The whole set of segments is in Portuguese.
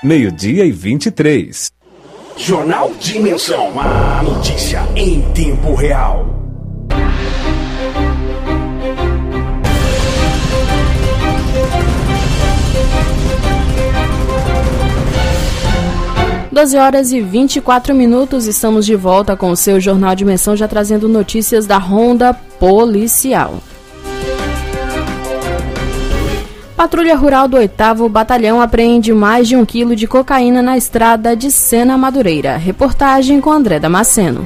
12:23. Jornal Dimensão, a notícia em tempo real. Doze horas e 24 minutos, estamos de volta com o seu Jornal Dimensão, já trazendo notícias da Ronda Policial. Patrulha Rural do 8º Batalhão apreende mais de 1 quilo de cocaína na estrada de Sena Madureira. Reportagem com André Damasceno.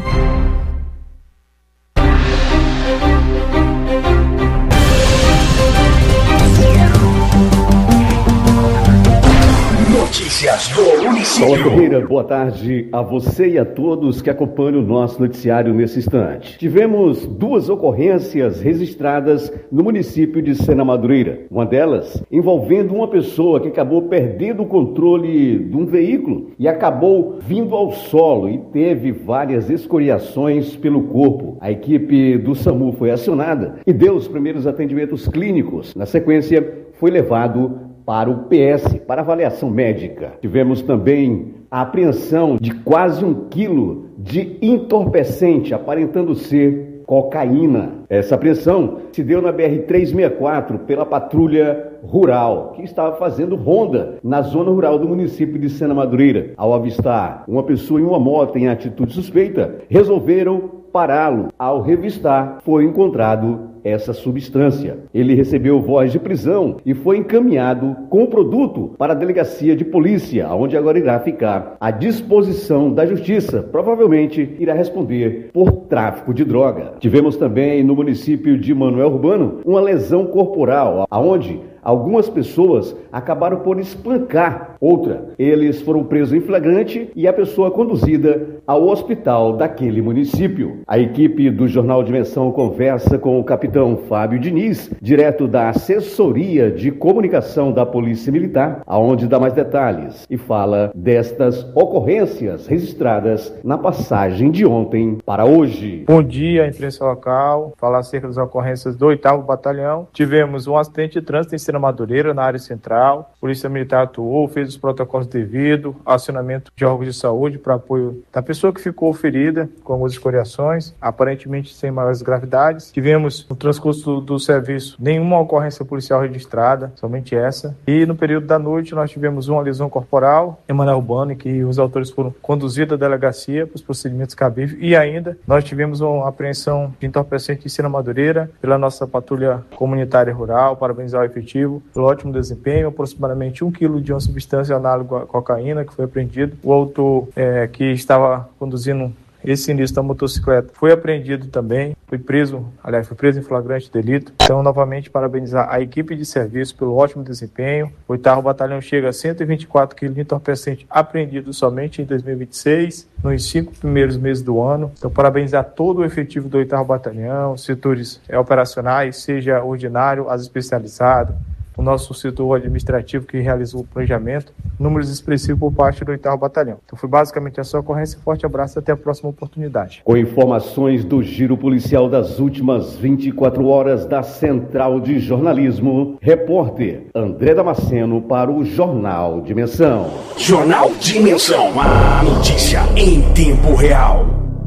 Notícias do município. Olá, Ferreira, boa tarde a você e a todos que acompanham o nosso noticiário nesse instante. Tivemos 2 ocorrências registradas no município de Sena Madureira. Uma delas envolvendo uma pessoa que acabou perdendo o controle de um veículo e acabou vindo ao solo e teve várias escoriações pelo corpo. A equipe do SAMU foi acionada e deu os primeiros atendimentos clínicos. Na sequência, foi levado para o PS, para avaliação médica. Tivemos também a apreensão de quase 1 quilo de entorpecente, aparentando ser cocaína. Essa apreensão se deu na BR-364 pela Patrulha Rural, que estava fazendo ronda na zona rural do município de Sena Madureira. Ao avistar uma pessoa em uma moto em atitude suspeita, resolveram pará-lo. Ao revistar, foi encontrado essa substância. Ele recebeu voz de prisão e foi encaminhado com o produto para a delegacia de polícia, onde agora irá ficar à disposição da justiça. Provavelmente irá responder por tráfico de droga. Tivemos também no município de Manoel Urbano uma lesão corporal, aonde algumas pessoas acabaram por espancar outra. Eles foram presos em flagrante e a pessoa conduzida ao hospital daquele município. A equipe do Jornal Dimensão conversa com o capitão Fábio Diniz, direto da Assessoria de Comunicação da Polícia Militar, aonde dá mais detalhes e fala destas ocorrências registradas na passagem de ontem para hoje. Bom dia, imprensa local. Falar acerca das ocorrências do 8º Batalhão. Tivemos um acidente de trânsito em Sena Madureira, na área central. A Polícia Militar atuou, fez os protocolos devidos, acionamento de órgãos de saúde para apoio da pessoa que ficou ferida com algumas escoriações, aparentemente sem maiores gravidades. Tivemos, no transcurso do serviço, nenhuma ocorrência policial registrada, somente essa. E no período da noite nós tivemos uma lesão corporal em Manoel Urbano, em que os autores foram conduzidos à delegacia para os procedimentos cabíveis. E ainda nós tivemos uma apreensão de entorpecente em Sena Madureira pela nossa patrulha comunitária rural, parabenizar o efetivo pelo ótimo desempenho, aproximadamente 1 quilo de uma substância análoga à cocaína que foi apreendido. O autor que estava conduzindo esse sinistro da motocicleta foi apreendido também, foi preso em flagrante delito. Então, novamente, parabenizar a equipe de serviço pelo ótimo desempenho. O 8º Batalhão chega a 124 quilos de entorpecente apreendido somente em 2026, nos 5 primeiros meses do ano. Então, parabenizar todo o efetivo do 8º Batalhão, os setores operacionais, seja ordinário, as especializadas, o nosso setor administrativo que realizou o planejamento, números expressivos por parte do 8º Batalhão. Então foi basicamente essa ocorrência. Forte abraço e até a próxima oportunidade. Com informações do giro policial das últimas 24 horas da Central de Jornalismo, repórter André Damasceno para o Jornal Dimensão. Jornal Dimensão, a notícia em tempo real.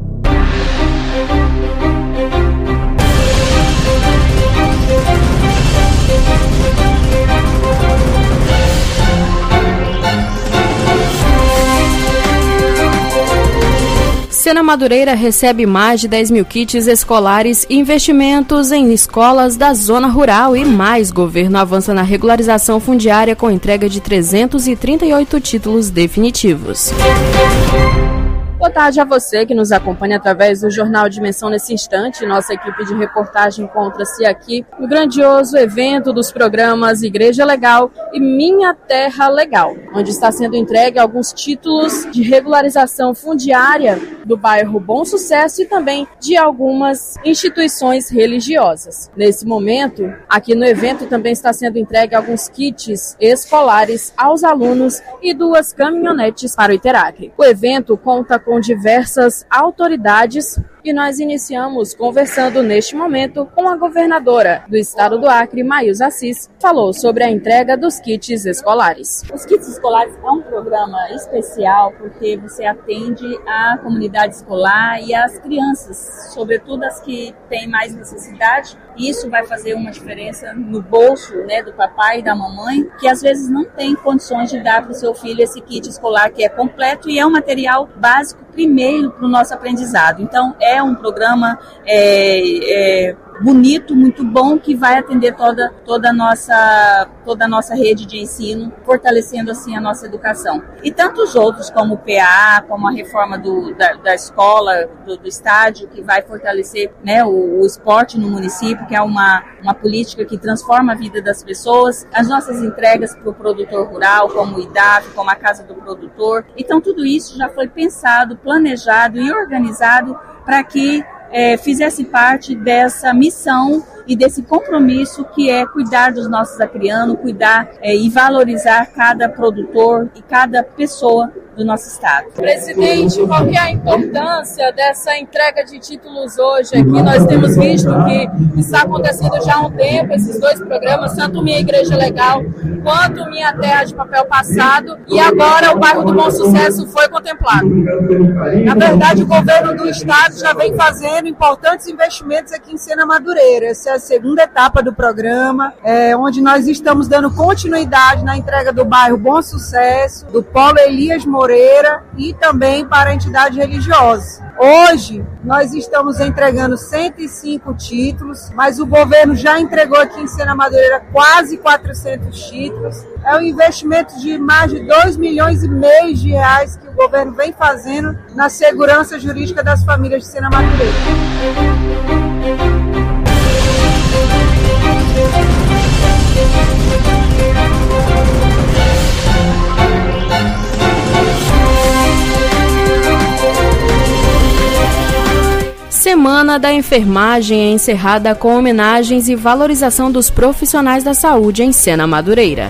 Sena Madureira recebe mais de 10 mil kits escolares e investimentos em escolas da zona rural e mais. Governo avança na regularização fundiária com entrega de 338 títulos definitivos. Boa tarde a você que nos acompanha através do Jornal Dimensão nesse instante. Nossa equipe de reportagem encontra-se aqui no grandioso evento dos programas Igreja Legal e Minha Terra Legal, onde está sendo entregue alguns títulos de regularização fundiária do bairro Bom Sucesso e também de algumas instituições religiosas. Nesse momento, aqui no evento também está sendo entregue alguns kits escolares aos alunos e 2 caminhonetes para o Iteracre. O evento conta com diversas autoridades E nós iniciamos conversando neste momento com a governadora do estado do Acre, Maísa Assis, falou sobre a entrega dos kits escolares. Os kits escolares é um programa especial porque você atende a comunidade escolar e as crianças, sobretudo as que têm mais necessidade. Isso vai fazer uma diferença no bolso, né, do papai e da mamãe, que às vezes não tem condições de dar para o seu filho esse kit escolar que é completo e é um material básico primeiro para o nosso aprendizado. Então é um programa bonito, muito bom, que vai atender toda a nossa rede de ensino, fortalecendo assim a nossa educação. E tantos outros, como o PA, como a reforma da escola, do estádio, que vai fortalecer, né, o esporte no município, que é uma política que transforma a vida das pessoas. As nossas entregas para o produtor rural, como o IDAF, como a Casa do Produtor. Então tudo isso já foi pensado, planejado e organizado para que fizesse parte dessa missão e desse compromisso que é cuidar dos nossos acrianos, cuidar e valorizar cada produtor e cada pessoa do nosso estado. Presidente, qual que é a importância dessa entrega de títulos hoje aqui? Nós temos visto que está acontecendo já há um tempo esses dois programas, tanto Minha Igreja Legal quanto Minha Terra de Papel Passado, e agora o bairro do Bom Sucesso foi contemplado. Na verdade, o governo do estado já vem fazendo importantes investimentos aqui em Sena Madureira. Essa é a segunda etapa do programa, onde nós estamos dando continuidade na entrega do bairro Bom Sucesso, do Polo Elias Moreira e também para entidades religiosas. Hoje, nós estamos entregando 105 títulos, mas o governo já entregou aqui em Sena Madureira quase 400 títulos. É um investimento de mais de 2,5 milhões de reais que o governo vem fazendo na segurança jurídica das famílias de Sena Madureira. Semana da Enfermagem é encerrada com homenagens e valorização dos profissionais da saúde em Sena Madureira.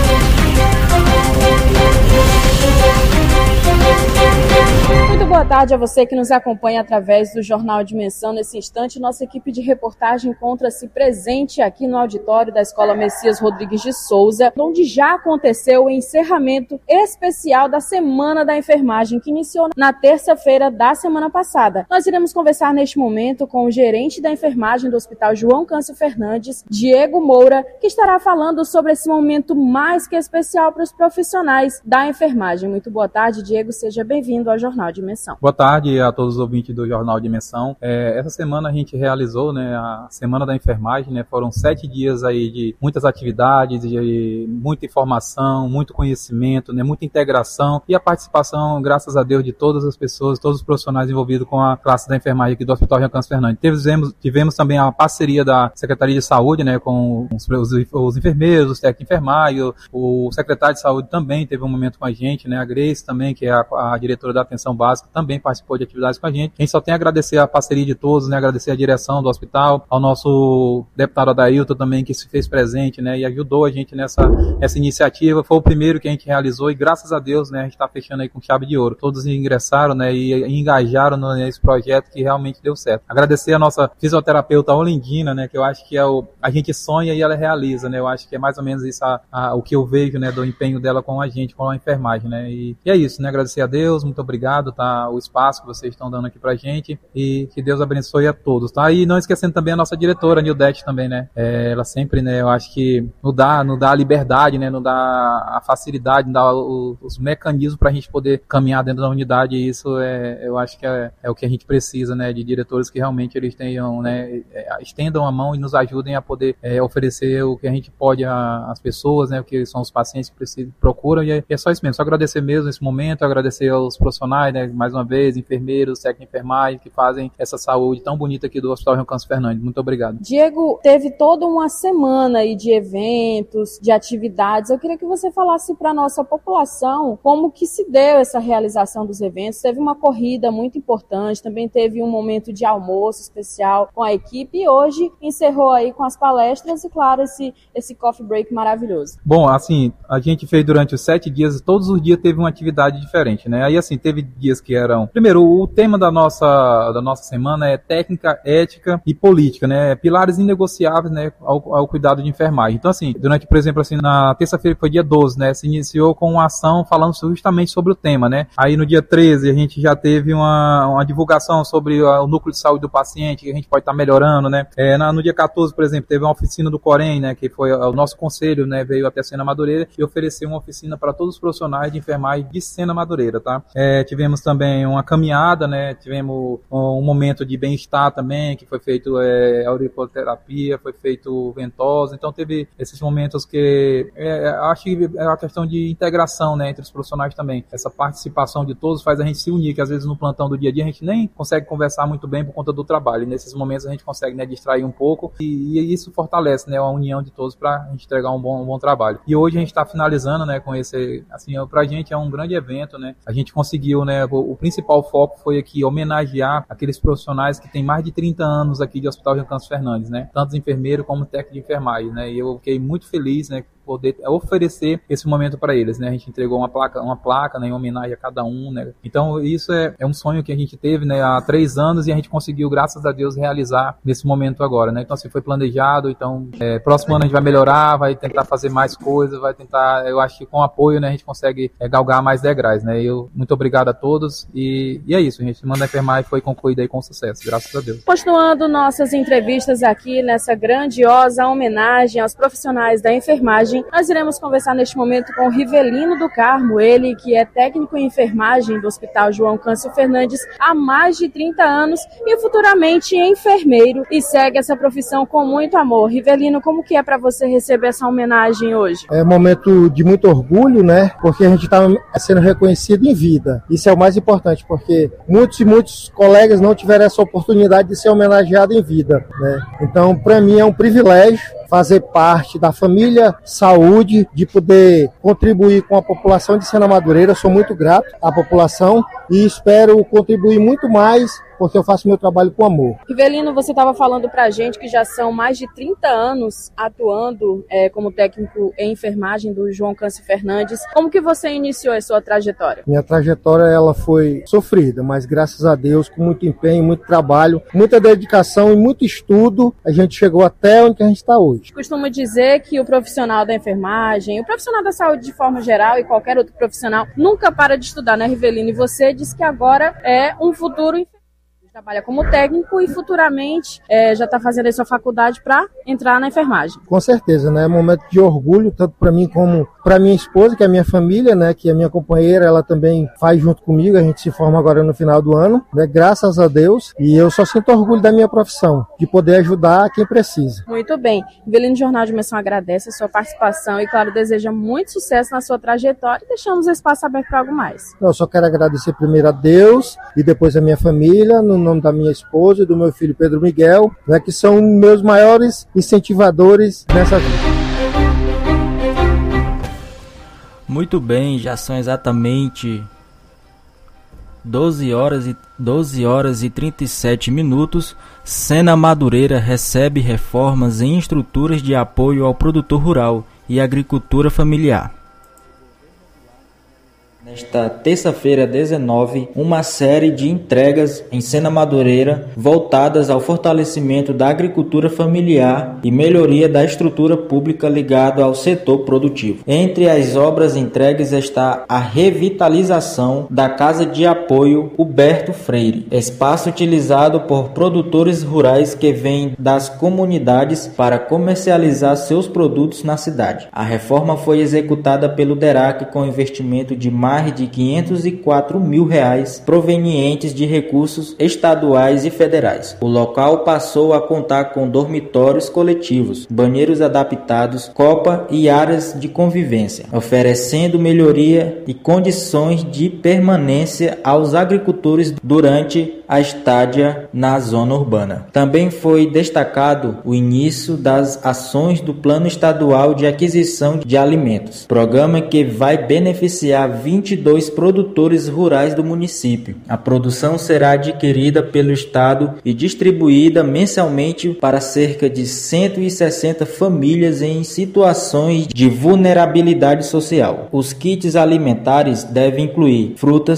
Boa tarde a você que nos acompanha através do Jornal Dimensão. Nesse instante, nossa equipe de reportagem encontra-se presente aqui no auditório da Escola Messias Rodrigues de Souza, onde já aconteceu o encerramento especial da Semana da Enfermagem, que iniciou na terça-feira da semana passada. Nós iremos conversar neste momento com o gerente da enfermagem do Hospital João Câncio Fernandes, Diego Moura, que estará falando sobre esse momento mais que especial para os profissionais da enfermagem. Muito boa tarde, Diego. Seja bem-vindo ao Jornal Dimensão. Boa tarde a todos os ouvintes do Jornal Dimensão. Essa semana a gente realizou, né, a Semana da Enfermagem, né, foram 7 dias aí de muitas atividades, de muita informação, muito conhecimento, né, muita integração e a participação, graças a Deus, de todas as pessoas, todos os profissionais envolvidos com a classe da enfermagem aqui do Hospital João Câncio Fernandes. Tivemos também a parceria da Secretaria de Saúde, né, com os enfermeiros, os técnicos de enfermagem, o secretário de Saúde também teve um momento com a gente, né, a Grace também, que é a diretora da Atenção Básica, também participou de atividades com a gente. A gente só tem a agradecer a parceria de todos, né, agradecer a direção do hospital, ao nosso deputado Adailton também, que se fez presente, né, e ajudou a gente nessa iniciativa. Foi o primeiro que a gente realizou e graças a Deus, né, a gente está fechando aí com chave de ouro. Todos ingressaram, né, e engajaram nesse projeto que realmente deu certo. Agradecer a nossa fisioterapeuta Olindina, né, que eu acho que a gente sonha e ela realiza, né, eu acho que é mais ou menos isso o que eu vejo, né, do empenho dela com a gente, com a enfermagem, né, e é isso, né, agradecer a Deus, muito obrigado, tá, o espaço que vocês estão dando aqui pra gente e que Deus abençoe a todos, tá? E não esquecendo também a nossa diretora, Nildete, também, né? Ela sempre, né, eu acho que nos dá a liberdade, né, nos dá a facilidade, nos dá os mecanismos pra gente poder caminhar dentro da unidade e isso eu acho que é o que a gente precisa, né, de diretores que realmente eles tenham, né, estendam a mão e nos ajudem a poder oferecer o que a gente pode às pessoas, né, que são os pacientes que procuram e é só isso mesmo, só agradecer mesmo esse momento, agradecer aos profissionais, né, mais uma vez, enfermeiros, técnicos de enfermagem que fazem essa saúde tão bonita aqui do Hospital João Câncio Fernandes. Muito obrigado. Diego, teve toda uma semana aí de eventos, de atividades. Eu queria que você falasse para a nossa população como que se deu essa realização dos eventos. Teve uma corrida muito importante, também teve um momento de almoço especial com a equipe e hoje encerrou aí com as palestras e, claro, esse coffee break maravilhoso. Bom, assim, a gente fez durante os 7 dias, todos os dias teve uma atividade diferente, né? Aí, assim, teve dias que eram... Primeiro, o tema da nossa semana é técnica, ética e política, né? Pilares inegociáveis, né, ao cuidado de enfermagem. Então, assim, durante, por exemplo, assim, na terça-feira, que foi dia 12, né, se iniciou com uma ação falando justamente sobre o tema, né? Aí no dia 13 a gente já teve uma divulgação sobre o núcleo de saúde do paciente, que a gente pode estar melhorando, né? No dia 14, por exemplo, teve uma oficina do Corém, né, que foi o nosso conselho, né, veio até Sena Madureira e ofereceu uma oficina para todos os profissionais de enfermagem de Sena Madureira, tá? Tivemos também uma caminhada, né? Tivemos um momento de bem-estar também, que foi feito auriculoterapia, foi feito ventosa, então teve esses momentos que acho que é uma questão de integração, né, entre os profissionais também. Essa participação de todos faz a gente se unir, que às vezes no plantão do dia a dia a gente nem consegue conversar muito bem por conta do trabalho, e nesses momentos a gente consegue, né, distrair um pouco e isso fortalece, né, a união de todos para a gente entregar um bom trabalho. E hoje a gente está finalizando, né, com esse, assim, pra gente é um grande evento, né, a gente conseguiu, né, o principal foco foi aqui homenagear aqueles profissionais que têm mais de 30 anos aqui de Hospital João Cândido Fernandes, né, tanto enfermeiro como técnico de enfermagem, né, e eu fiquei muito feliz, né, poder oferecer esse momento para eles, né? A gente entregou uma placa, né, em homenagem a cada um, né? Então isso é um sonho que a gente teve, né, há 3 anos e a gente conseguiu, graças a Deus, realizar nesse momento agora, né? Então assim, foi planejado, então próximo ano a gente vai melhorar, vai tentar fazer mais coisas, vai tentar, eu acho que com apoio, né, a gente consegue galgar mais degraus, né? Muito obrigado a todos e é isso, gente. Semana da Enfermagem foi concluída aí com sucesso, graças a Deus. Continuando nossas entrevistas aqui nessa grandiosa homenagem aos profissionais da enfermagem, nós iremos conversar neste momento com o Rivelino do Carmo, ele que é técnico em enfermagem do Hospital João Cândido Fernandes há mais de 30 anos e futuramente enfermeiro e segue essa profissão com muito amor. Rivelino, como que é para você receber essa homenagem hoje? É um momento de muito orgulho, né? Porque a gente está sendo reconhecido em vida. Isso é o mais importante, porque muitos colegas não tiveram essa oportunidade de ser homenageado em vida, né? Então, para mim é um privilégio fazer parte da família Saúde, de poder contribuir com a população de Sena Madureira. Sou muito grato à população e espero contribuir muito mais, porque eu faço meu trabalho com amor. Rivelino, você estava falando pra gente que já são mais de 30 anos atuando como técnico em enfermagem do João Cândido Fernandes. Como que você iniciou a sua trajetória? Minha trajetória ela foi sofrida, mas graças a Deus, com muito empenho, muito trabalho, muita dedicação e muito estudo, a gente chegou até onde a gente está hoje. Costumo dizer que o profissional da enfermagem, o profissional da saúde de forma geral e qualquer outro profissional nunca para de estudar, né, Rivelino? E você disse que agora é um futuro enfermeiro. Trabalha como técnico e futuramente já está fazendo a sua faculdade para entrar na enfermagem. Com certeza, né? É um momento de orgulho, tanto para mim como para minha esposa, que é a minha família, né? Que é a minha companheira, ela também faz junto comigo, a gente se forma agora no final do ano, né? Graças a Deus, e eu só sinto orgulho da minha profissão, de poder ajudar quem precisa. Muito bem. Rivelino Jornal de Dimensão agradece a sua participação e, claro, deseja muito sucesso na sua trajetória e deixamos o espaço aberto para algo mais. Eu só quero agradecer primeiro a Deus e depois a minha família, no nome da minha esposa e do meu filho Pedro Miguel, né, que são meus maiores incentivadores nessa vida. Muito bem, já são exatamente 12 horas e 37 minutos. Sena Madureira recebe reformas em estruturas de apoio ao produtor rural e agricultura familiar. Nesta terça-feira 19, uma série de entregas em Sena Madureira voltadas ao fortalecimento da agricultura familiar e melhoria da estrutura pública ligada ao setor produtivo. Entre as obras entregues está a revitalização da Casa de Apoio Huberto Freire, espaço utilizado por produtores rurais que vêm das comunidades para comercializar seus produtos na cidade. A reforma foi executada pelo DERAC com investimento de mais de R$504 mil provenientes de recursos estaduais e federais. O local passou a contar com dormitórios coletivos, banheiros adaptados, copa e áreas de convivência, oferecendo melhoria e condições de permanência aos agricultores durante a estadia na zona urbana. Também foi destacado o início das ações do Plano Estadual de Aquisição de Alimentos, programa que vai beneficiar 22 produtores rurais do município. A produção será adquirida pelo Estado e distribuída mensalmente para cerca de 160 famílias em situações de vulnerabilidade social. Os kits alimentares devem incluir frutas,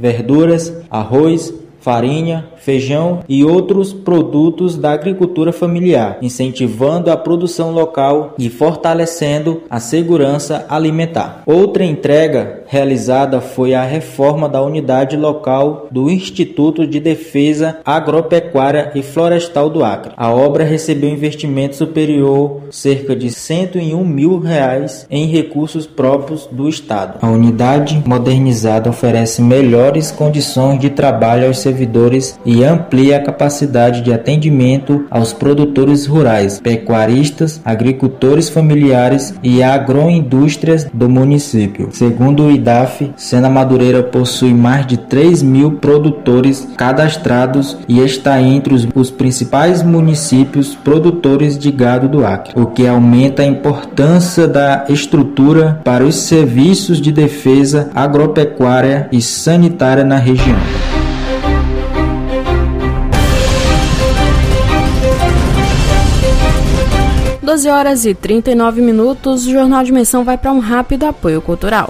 verduras, arroz, farinha, feijão e outros produtos da agricultura familiar, incentivando a produção local e fortalecendo a segurança alimentar. Outra entrega realizada foi a reforma da unidade local do Instituto de Defesa Agropecuária e Florestal do Acre. A obra recebeu investimento superior cerca de R$101 mil em recursos próprios do Estado. A unidade modernizada oferece melhores condições de trabalho aos servidores e amplia a capacidade de atendimento aos produtores rurais, pecuaristas, agricultores familiares e agroindústrias do município. Segundo o IDAF, Sena Madureira possui mais de 3 mil produtores cadastrados e está entre os principais municípios produtores de gado do Acre, o que aumenta a importância da estrutura para os serviços de defesa agropecuária e sanitária na região. 12 horas e 39 minutos, o Jornal Dimensão vai para um rápido apoio cultural.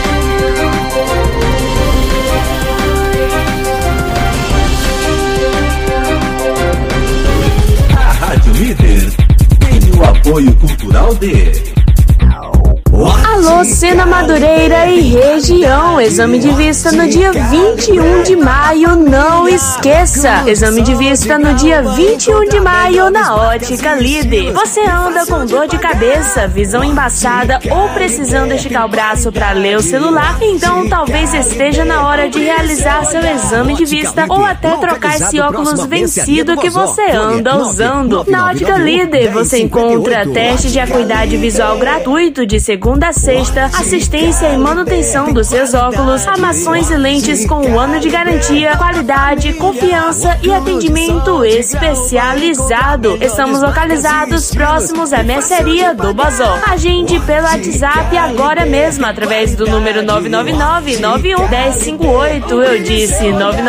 A Rádio Líder tem o apoio cultural de... Alô, Sena Madureira e região. Exame de vista no dia 21 de maio, não esqueça. Exame de vista no dia 21 de maio na Ótica Líder. Você anda com dor de cabeça, visão embaçada ou precisando esticar o braço para ler o celular? Então talvez esteja na hora de realizar seu exame de vista ou até trocar esse óculos vencido que você anda usando. Na Ótica Líder você encontra teste de acuidade visual gratuito de segunda a sexta, assistência e manutenção dos seus óculos, armações e lentes com 1 ano de garantia, qualidade, confiança e atendimento especializado. Estamos localizados próximos à mercearia do Bozó. Agende pelo WhatsApp agora mesmo através do número 999-91-1058. Eu disse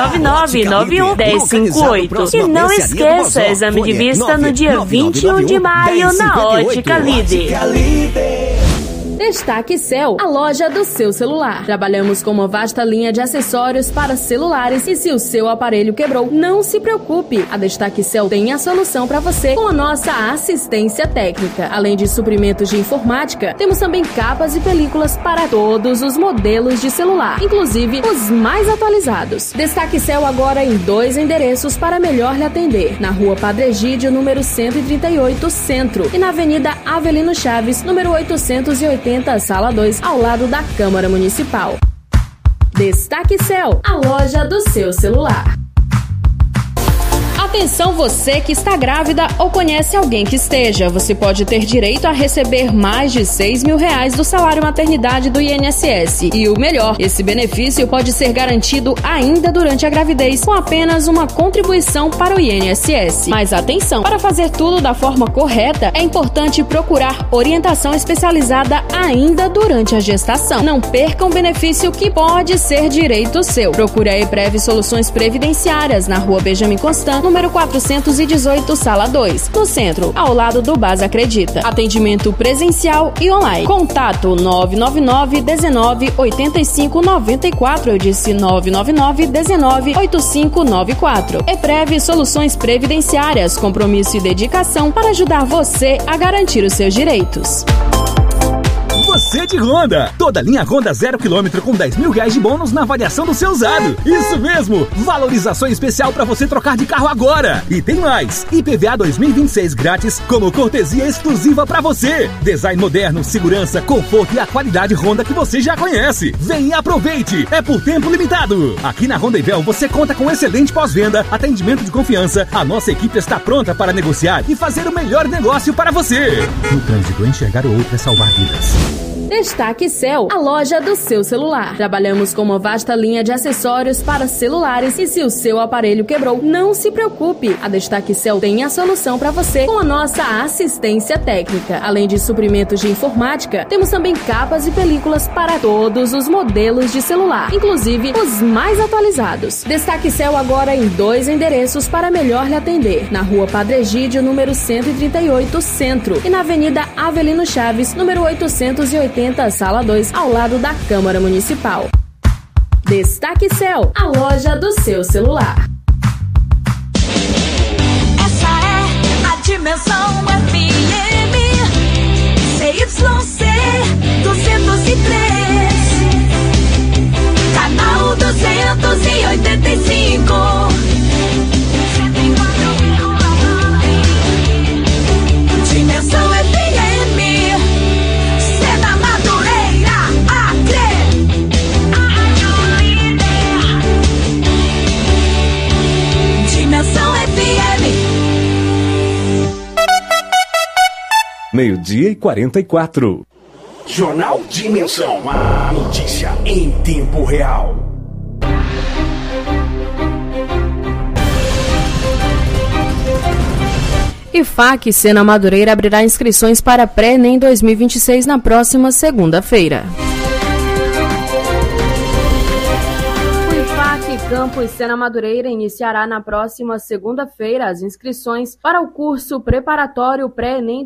999-91-1058. E não esqueça, exame de vista no dia 21 de maio na Ótica Líder. Destaque Cell, a loja do seu celular. Trabalhamos com uma vasta linha de acessórios para celulares e se o seu aparelho quebrou, não se preocupe. A Destaque Cell tem a solução para você com a nossa assistência técnica. Além de suprimentos de informática, temos também capas e películas para todos os modelos de celular, inclusive os mais atualizados. Destaque Cell agora em 2 endereços para melhor lhe atender. Na Rua Padre Egídio, número 138, Centro, e na Avenida Avelino Chaves, número 880, Sala 2, ao lado da Câmara Municipal. Destaque Cell, a loja do seu celular. Atenção você que está grávida ou conhece alguém que esteja. Você pode ter direito a receber mais de R$6 mil do salário maternidade do INSS. E o melhor, esse benefício pode ser garantido ainda durante a gravidez com apenas uma contribuição para o INSS. Mas atenção, para fazer tudo da forma correta, é importante procurar orientação especializada ainda durante a gestação. Não perca um benefício que pode ser direito seu. Procure a EPREV Soluções Previdenciárias na Rua Benjamin Constant, número 418, Sala 2, no centro, ao lado do Basa Acredita. Atendimento presencial e online. Contato 999-19-85-94. Eu disse 999-19-8594. EPREV Soluções Previdenciárias. Compromisso e dedicação para ajudar você a garantir os seus direitos. Você de Honda. Toda linha Honda 0 km com R$10 mil de bônus na avaliação do seu usado. Isso mesmo. Valorização especial para você trocar de carro agora. E tem mais. IPVA 2026 grátis como cortesia exclusiva para você. Design moderno, segurança, conforto e a qualidade Honda que você já conhece. Vem e aproveite. É por tempo limitado. Aqui na Honda Ivel você conta com excelente pós-venda, atendimento de confiança. A nossa equipe está pronta para negociar e fazer o melhor negócio para você. No trânsito, enxergar o outro é salvar vidas. Destaque Cell, a loja do seu celular. Trabalhamos com uma vasta linha de acessórios para celulares e se o seu aparelho quebrou, não se preocupe. A Destaque Cell tem a solução para você com a nossa assistência técnica. Além de suprimentos de informática, temos também capas e películas para todos os modelos de celular, inclusive os mais atualizados. Destaque Cell agora em 2 endereços para melhor lhe atender. Na Rua Padre Egídio, número 138, Centro, e na Avenida Avelino Chaves, número 880, Sala 2, ao lado da Câmara Municipal. Destaque Cell, a loja do seu celular. Essa é a Dimensão FM CYC 203, canal 285. Dimensão FM, Sena Madureira, Acre. Dimensão FM. 12:44. Jornal Dimensão, a notícia em tempo real. IFAC Sena Madureira abrirá inscrições para pré-ENEM 2026 na próxima segunda-feira. Campus Sena Madureira iniciará na próxima segunda-feira as inscrições para o curso preparatório pré-ENEM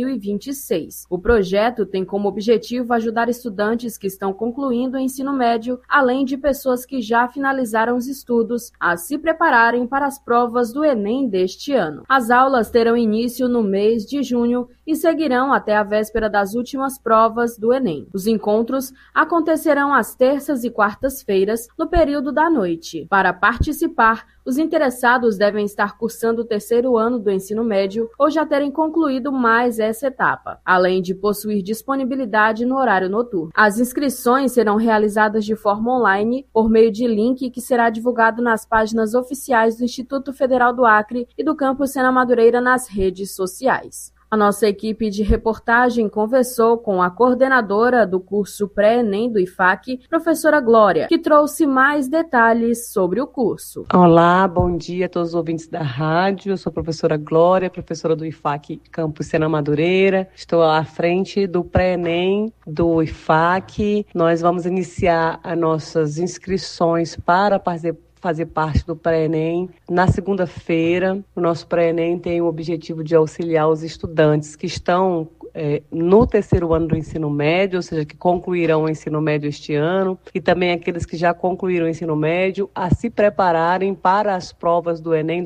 2026. O projeto tem como objetivo ajudar estudantes que estão concluindo o ensino médio, além de pessoas que já finalizaram os estudos, a se prepararem para as provas do ENEM deste ano. As aulas terão início no mês de junho e seguirão até a véspera das últimas provas do ENEM. Os encontros acontecerão às terças e quartas-feiras, no período da noite. Para participar, os interessados devem estar cursando o terceiro ano do ensino médio ou já terem concluído mais essa etapa, além de possuir disponibilidade no horário noturno. As inscrições serão realizadas de forma online, por meio de link que será divulgado nas páginas oficiais do Instituto Federal do Acre e do Campus Sena Madureira nas redes sociais. A nossa equipe de reportagem conversou com a coordenadora do curso pré-ENEM do IFAC, professora Glória, que trouxe mais detalhes sobre o curso. Olá, bom dia a todos os ouvintes da rádio. Eu sou a professora Glória, professora do IFAC Campus Sena Madureira. Estou à frente do pré-ENEM do IFAC. Nós vamos iniciar as nossas inscrições para fazer parte do pré-ENEM na segunda-feira. O nosso pré-ENEM tem o objetivo de auxiliar os estudantes que estão no terceiro ano do ensino médio, ou seja, que concluirão o ensino médio este ano, e também aqueles que já concluíram o ensino médio a se prepararem para as provas do ENEM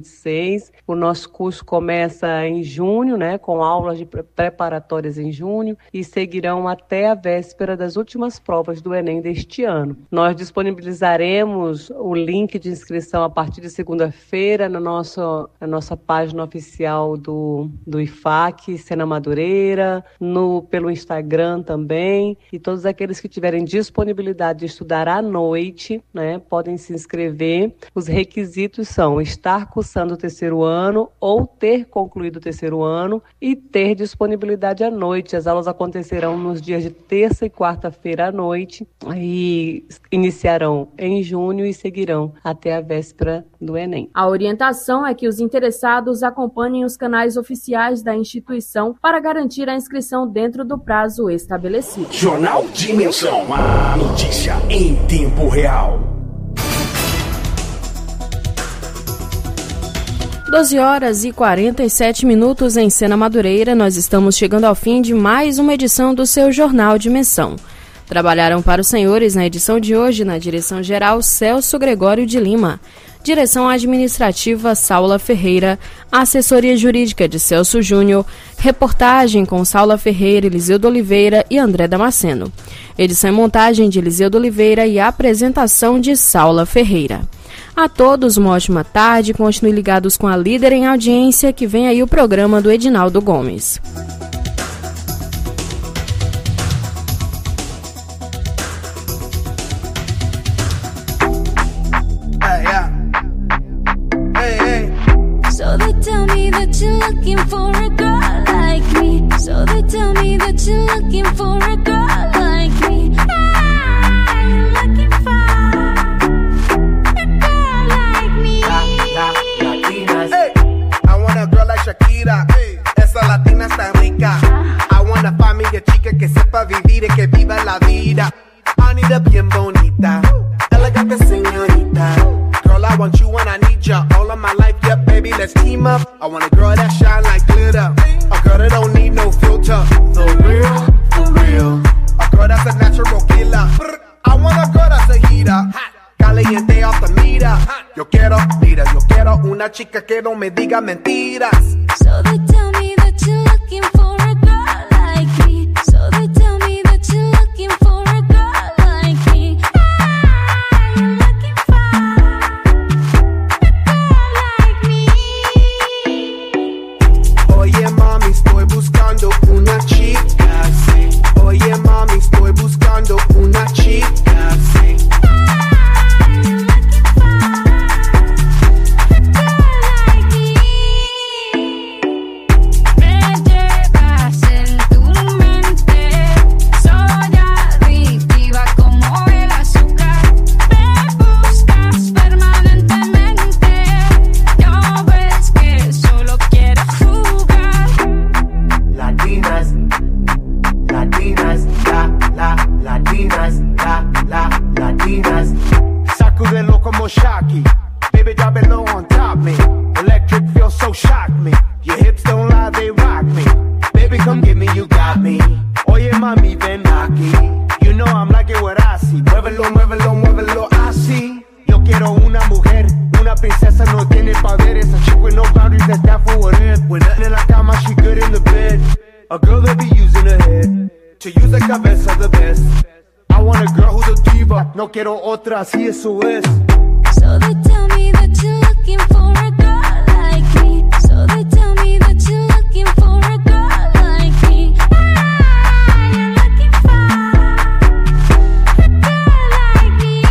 2026. O nosso curso começa em junho, com aulas preparatórias em junho, e seguirão até a véspera das últimas provas do ENEM deste ano. Nós disponibilizaremos o link de inscrição a partir de segunda-feira na nossa página oficial do IFAC Sena Madureira, pelo Instagram também, e todos aqueles que tiverem disponibilidade de estudar à noite, podem se inscrever. Os requisitos são estar cursando o terceiro ano ou ter concluído o terceiro ano e ter disponibilidade à noite. As aulas acontecerão nos dias de terça e quarta-feira à noite e iniciarão em junho e seguirão até a véspera do ENEM. A orientação é que os interessados acompanhem os canais oficiais da instituição para garantir a inscrição dentro do prazo estabelecido. Jornal Dimensão, a notícia em tempo real. 12h47 em Sena Madureira. Nós estamos chegando ao fim de mais uma edição do seu Jornal Dimensão. Trabalharam para os senhores na edição de hoje, na direção-geral, Celso Gregório de Lima. Direção administrativa, Saula Ferreira. Assessoria jurídica de Celso Júnior. Reportagem com Saula Ferreira, Eliseudo Oliveira e André Damasceno. Edição e montagem de Eliseudo Oliveira e apresentação de Saula Ferreira. A todos uma ótima tarde. Continue ligados com a Líder em Audiência, que vem aí o programa do Edinaldo Gomes. So they tell me that you're looking for a girl like me. So they tell me that you're looking for a girl like me. I'm looking for a girl like me. Latinas. Hey, I want a girl like Shakira. Hey, esa latina está rica. I want a familia chica que sepa vivir y que viva la vida. Anita bien bonita, elegante señorita. Girl, I want you and I need ya all of my life, yeah, baby, let's team up. I want a girl that shine like glitter, a girl that don't need no filter. The real, for real, a girl that's a natural killer. I want a girl that's a heater, una chica que no me diga mentiras. So they tell me that you're looking for a girl like me. So they tell me that you're looking for a girl like me. You're looking for a girl like me. Oye mami, estoy buscando una chica, sí. Oye mami, estoy buscando una chica, sí. Sacudelo como Shocky. Baby, drop it low on top me. Electric feels so shock me. Your hips don't lie, they rock me. Baby, come get me, you got me. Oye, mami, ven aquí. You know I'm like it what I see. Muévelo, muévelo, muévelo así. Yo quiero una mujer, una princesa, no tiene poderes. A chick with no boundaries, that's down for whatever. When nothing in la cama, she good in the bed. A girl that be using her head to use the cabeza the best. I want a girl who's a diva. No quiero otra, así eso es. So they tell me that you're looking for a girl like me. So they tell me that you're looking for a girl like me. You're looking for a girl like me.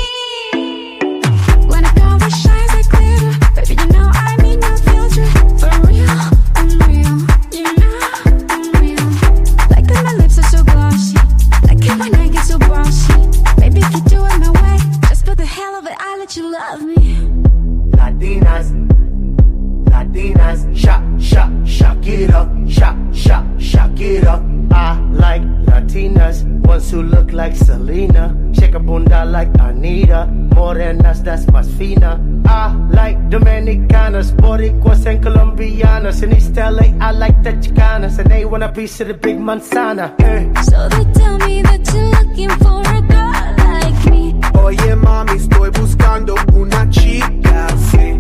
When a girl that shines like glitter, baby, you know I mean no filter. For real, I'm real. You know I'm real. Like that my lips are so glossy. Like it when I get so bossy. Baby, if you do it my way, just for the hell of it, I'll let you love me. Latinas, Latinas, shock it up, shock it up. I like Latinas, ones who look like Selena, shake a bunda like Anita, morenas that's más fina. I like Dominicanas, Boricuas and Colombianas. In East LA, I like the Chicanas, and they want a piece of the big manzana. So they tell me that you're looking for a girl like me. Oye mami, estoy buscando una chica, sí.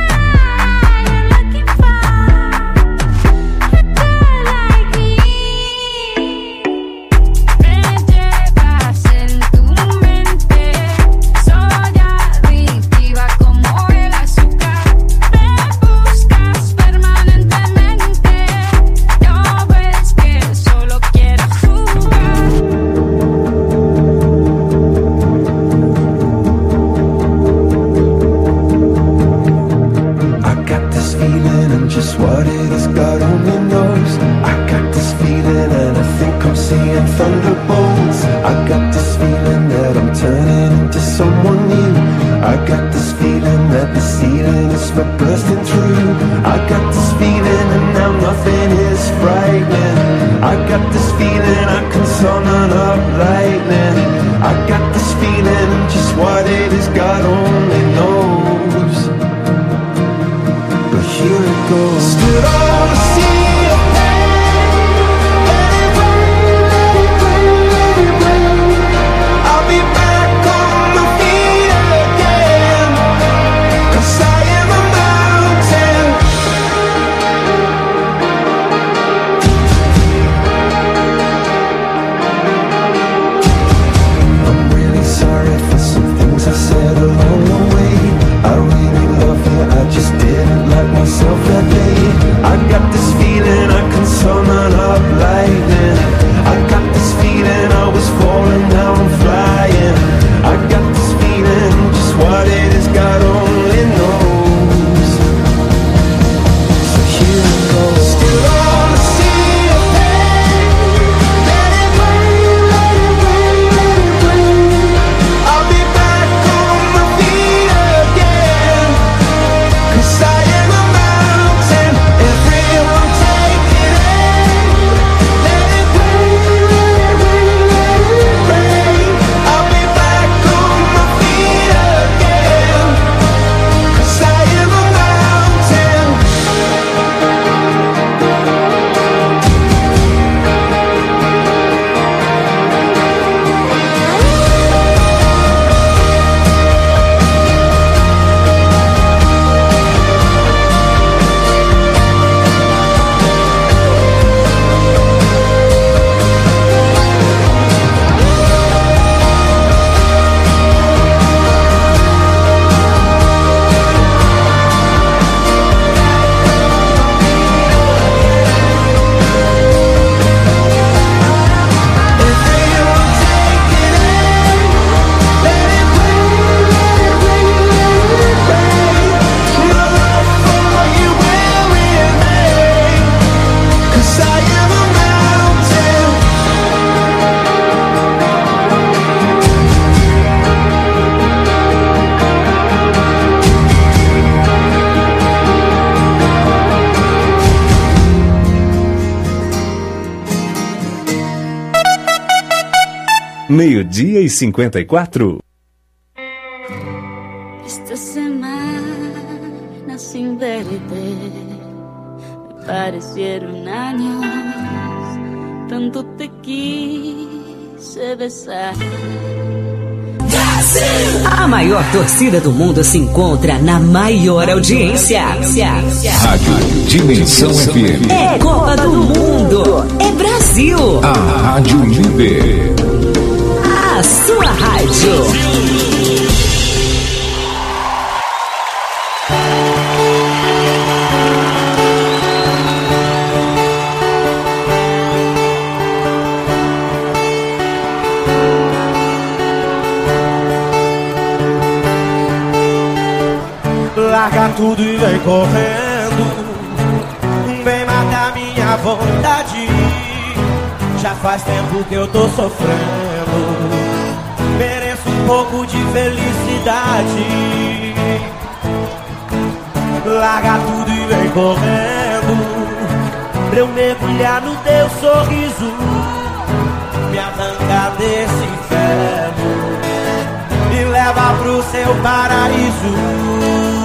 Just what it is, God only knows. I got this feeling and I think I'm seeing thunderbolts. I got this feeling that I'm turning into someone new. I got this feeling that the ceiling is for bursting through. I got this feeling and now nothing is frightening. I got this feeling I can summon up lightning. I got this feeling and just what it is, God only knows. But here it goes. Stood on a sea of pain, let it rain, let it rain, let it rain. I'll be back on my feet again, 'cause I am a mountain. I'm really sorry for some things I said along the way. I really love you, I just didn't like myself that day. I got this feeling 12:54. Esta semana sin verte me parecieron años, tanto te quise besar. A maior torcida do mundo se encontra na maior audiência. Rádio Dimensão FM. É Copa do Mundo. É Brasil. A Rádio Líder. A sua rádio. Larga tudo e vem correndo, vem matar minha vontade. Já faz tempo que eu tô sofrendo, mereço um pouco de felicidade. Larga tudo e vem correndo, pra eu mergulhar no teu sorriso, me arrancar desse inferno e levar pro seu paraíso.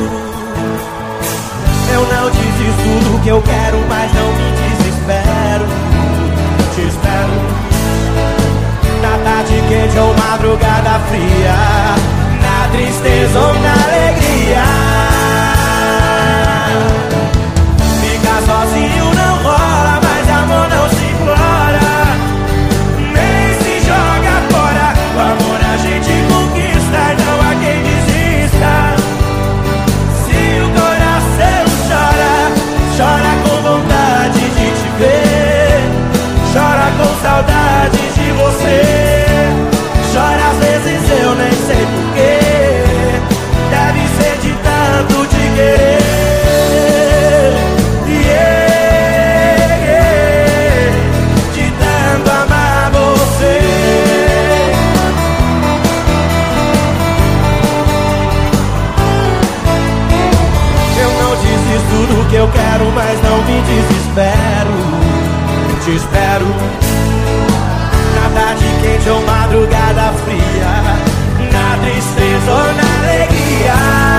Eu não desisto do que eu quero, mas não me desespero. Te espero na tarde quente ou madrugada fria, na tristeza ou na alegria. Ficar sozinho não rola, mas amor não se implora, nem se joga fora. O amor a gente conquista e não há quem desista. Chora com vontade de te ver, chora com saudade de você. Chora às vezes eu nem sei porquê, deve ser de tanto te querer. De tanto amar você. Eu não desisto do que eu quero, mas não me desespero. Te espero na tarde quente ou madrugada fria, na tristeza ou na alegria.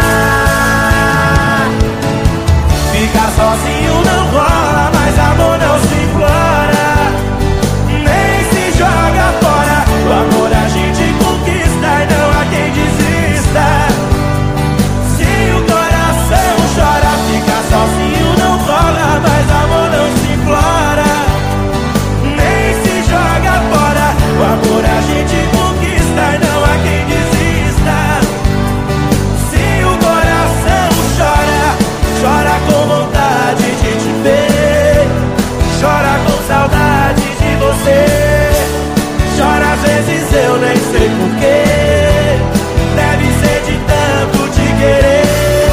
Ficar sozinho não rola, mas amor não se implora, nem se joga fora. O amor a gente conquista e não há quem desista. Se o coração chora, ficar sozinho não rola, mas amor não se implora, nem se joga fora. O amor a gente conquista e não há quem desista. Se o coração chora, chora com vontade de te ver, chora com saudade de você. Chora às vezes eu nem sei porquê, deve ser de tanto te querer.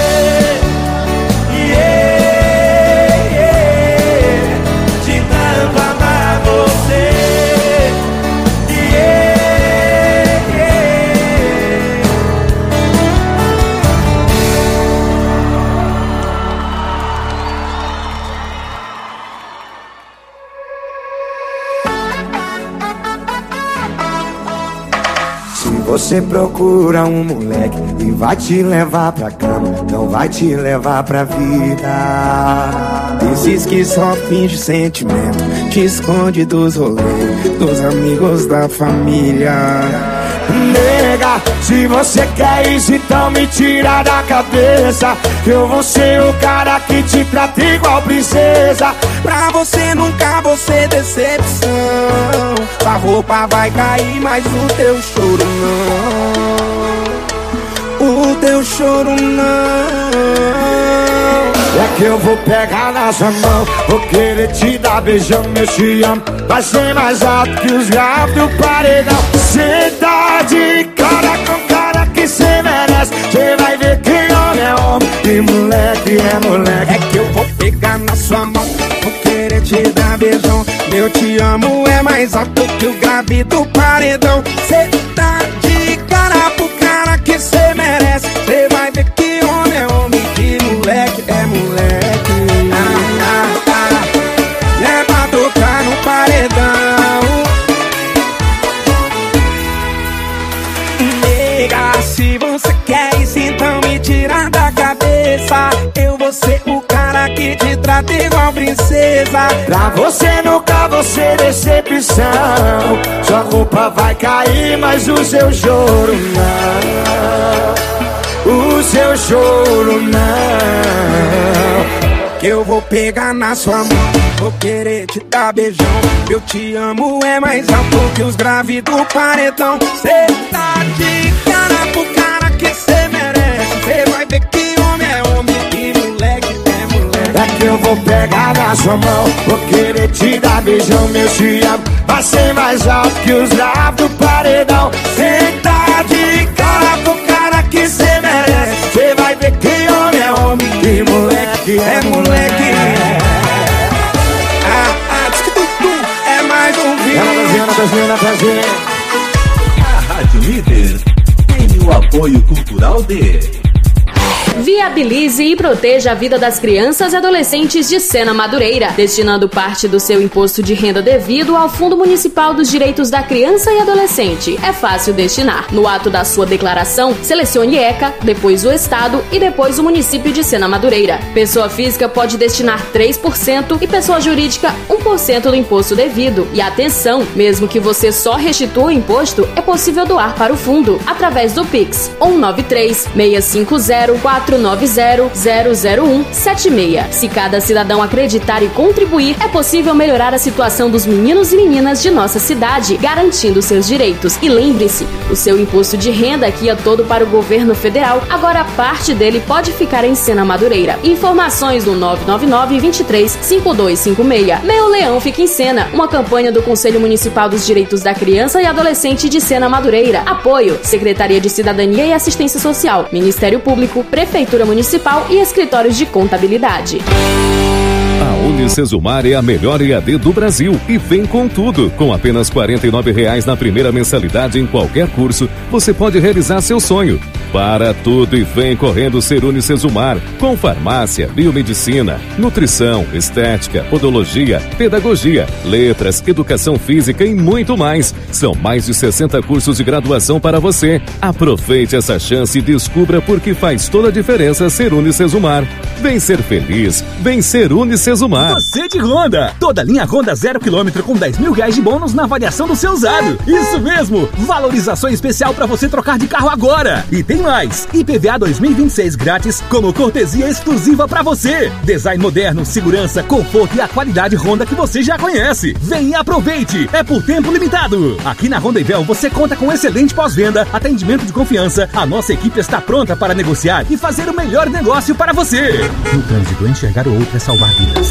Você procura um moleque e vai te levar pra cama, não vai te levar pra vida. Desses que só finge sentimento, te esconde dos rolês, dos amigos da família. Nega, se você quer isso, então me tira da cabeça, que eu vou ser o cara que te trata igual princesa. Pra você nunca vou ser decepção, a roupa vai cair, mas o teu choro não. O teu choro não. É que eu vou pegar na sua mão, vou querer te dar beijão, eu te amo. Vai ser mais alto que os graves do paredão. Cê tá de cara com cara que cê merece, cê vai ver que homem é homem e moleque é moleque. É que eu vou pegar na sua mão, vou querer te dar beijão, eu te amo é mais alto que o grave do paredão. Cê tá de cara pro cara que cê merece, cê vai ver que homem é homem e moleque é moleque. É pra tocar no paredão. trata igual princesa. Pra você nunca vou ser decepção. Sua roupa vai cair, mas o seu choro não. O seu choro não. Que eu vou pegar na sua mão, vou querer te dar beijão. Eu te amo é mais alto que os graves do paredão. Cê tá de cara pro cara que cê merece. Cê vai ver que homem é homem e moleque é moleque. É que eu vou pegar na sua mão, vou querer te dar beijão. Meu te amo vai ser mais alto que os graves do paredão. Cê tá de cara pro cara que cê merece. Cê vai ver que homem é homem e moleque é moleque. É mais um vídeo. A Rádio Líder tem o apoio cultural de... Viabilize e proteja a vida das crianças e adolescentes de Sena Madureira, destinando parte do seu imposto de renda devido ao Fundo Municipal dos Direitos da Criança e Adolescente. É fácil destinar. No ato da sua declaração, selecione ECA, depois o Estado e depois o município de Sena Madureira. Pessoa física pode destinar 3% e pessoa jurídica 1% do imposto devido. E atenção, mesmo que você só restitua o imposto, é possível doar para o fundo através do Pix 193 650 490-00176. Se cada cidadão acreditar e contribuir, é possível melhorar a situação dos meninos e meninas de nossa cidade, garantindo seus direitos. E lembre-se, o seu imposto de renda que ia todo para o governo federal, agora parte dele pode ficar em Sena Madureira. Informações no 999-23-5256. Meu Leão Fica em Sena, uma campanha do Conselho Municipal dos Direitos da Criança e Adolescente de Sena Madureira. Apoio: Secretaria de Cidadania e Assistência Social, Ministério Público, Prefeitura Municipal e Escritórios de Contabilidade. A Unicesumar é a melhor EAD do Brasil e vem com tudo. Com apenas R$ 49,00 na primeira mensalidade em qualquer curso, você pode realizar seu sonho. Para tudo e vem correndo ser Unicesumar, com farmácia, biomedicina, nutrição, estética, podologia, pedagogia, letras, educação física e muito mais. São mais de 60 cursos de graduação para você. Aproveite essa chance e descubra por que faz toda a diferença ser Unicesumar. Vem ser feliz, vem ser Unicesumar. Você de Honda, toda linha Honda 0 km com R$10.000 de bônus na avaliação do seu usado. Isso mesmo, valorização especial para você trocar de carro agora. E tem mais, IPVA 2026 grátis como cortesia exclusiva para você. Design moderno, segurança, conforto e a qualidade Honda que você já conhece. Vem e aproveite, é por tempo limitado. Aqui na Honda Ivel você conta com excelente pós-venda, atendimento de confiança. A nossa equipe está pronta para negociar e fazer o melhor negócio para você. No trânsito, enxergar o outro é salvar vidas.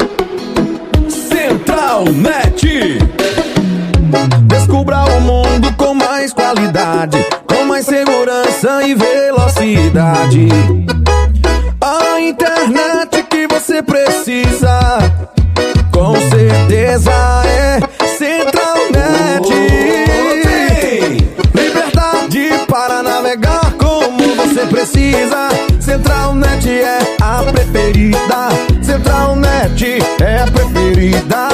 Central Net. Descubra o mundo com mais qualidade, com mais segurança e velocidade. A internet que você precisa, com certeza é Central Net. Liberdade para navegar como você precisa. Central Net é a preferida. Central Net é a preferida.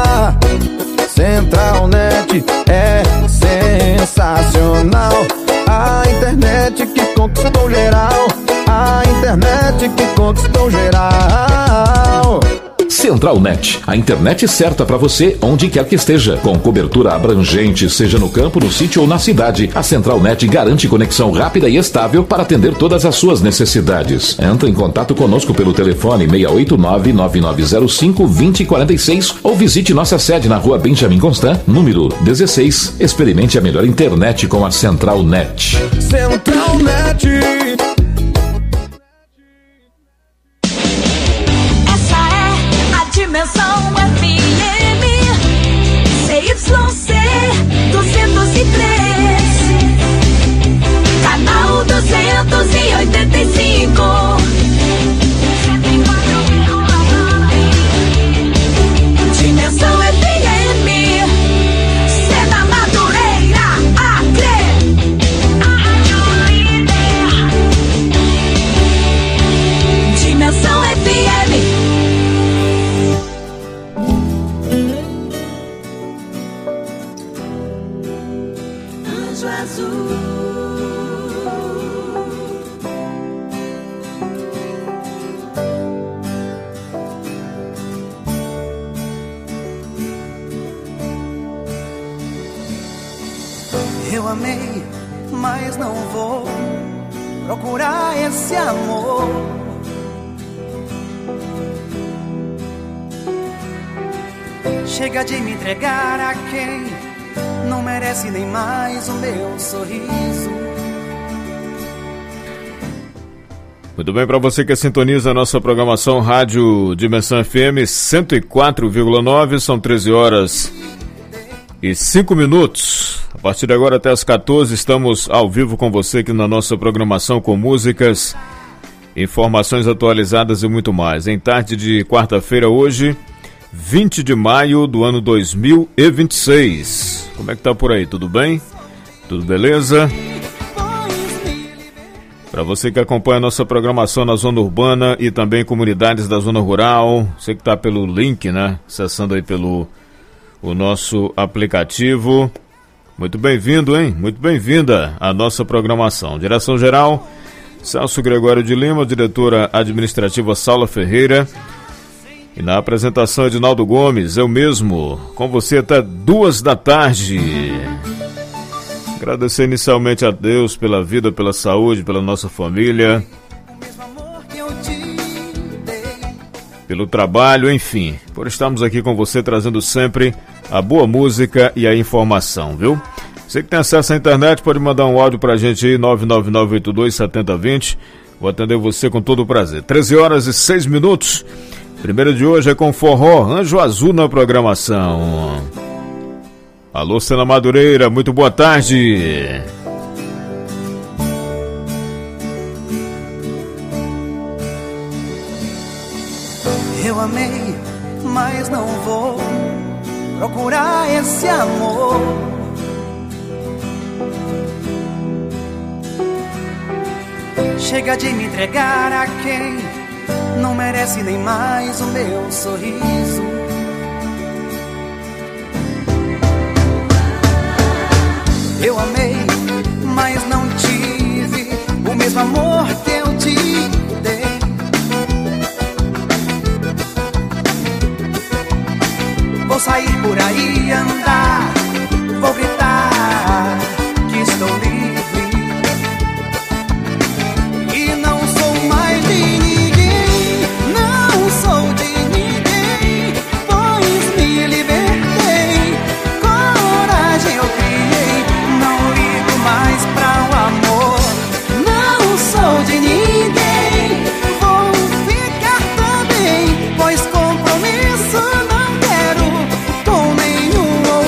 Central Net é sensacional. A internet que conquistou geral. A internet que conquistou geral. Central Net, a internet certa para você onde quer que esteja. Com cobertura abrangente, seja no campo, no sítio ou na cidade, a Central Net garante conexão rápida e estável para atender todas as suas necessidades. Entre em contato conosco pelo telefone 689-9905-2046 ou visite nossa sede na rua Benjamin Constant, número 16. Experimente a melhor internet com a Central Net. Central Net. Dimensão FM CYC 203, canal 285. Dimensão FM, Sena Madureira, Acre. Dimensão FM. Eu amei, mas não vou procurar esse amor. Chega de me entregar a quem não merece nem mais o meu sorriso. Muito bem, para você que sintoniza a nossa programação Rádio Dimensão FM 104,9, são 13 horas e 5 minutos. A partir de agora até as 14 estamos ao vivo com você aqui na nossa programação com músicas, informações atualizadas e muito mais. Em tarde de quarta-feira hoje, 20 de maio do ano 2026. Como é que tá por aí? Tudo bem? Tudo beleza? Para você que acompanha a nossa programação na zona urbana e também comunidades da zona rural, você que está pelo link, né? Acessando aí pelo o nosso aplicativo. Muito bem-vindo, hein? Muito bem-vinda à nossa programação. Direção geral, Celso Gregório de Lima, diretora administrativa Saula Ferreira. E na apresentação, Edinaldo Gomes, eu mesmo, com você até 2 da tarde. Agradecer inicialmente a Deus pela vida, pela saúde, pela nossa família, pelo trabalho, enfim, por estarmos aqui com você trazendo sempre a boa música e a informação, viu? Você que tem acesso à internet pode mandar um áudio pra gente aí, 999827020. Vou atender você com todo o prazer. 13 horas e 6 minutos. Primeiro de hoje é com forró, Anjo Azul na programação. Alô, Cena Madureira, muito boa tarde. Eu amei, mas não vou procurar esse amor. Chega de me entregar a quem não merece nem mais o meu sorriso. Eu amei, mas não tive o mesmo amor que eu te dei. Vou sair por aí, andar, vou gritar que estou livre. E não sou mais de ninguém, não sou de ninguém, pois me libertei, coragem eu criei. Não ligo mais pra o amor, não sou de ninguém, vou ficar também, pois compromisso não quero com nenhum